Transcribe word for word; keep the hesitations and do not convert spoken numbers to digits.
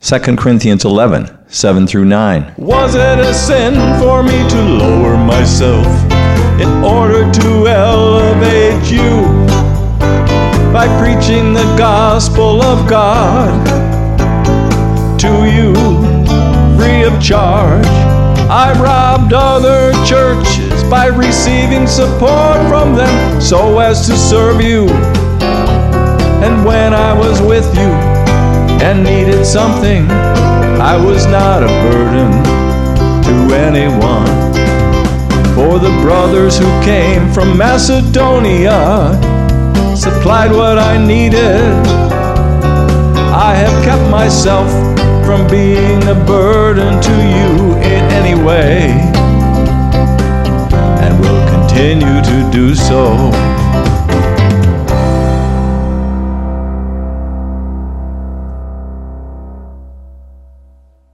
Second Corinthians eleven, seven through nine. Was it a sin for me to lower myself in order to elevate you by preaching the gospel of God to you free of charge? I robbed other churches by receiving support from them so as to serve you. And when I was with you and needed something, I was not a burden to anyone. For the brothers who came from Macedonia supplied what I needed. I have kept myself from being a burden to you in any way, and will continue to do so.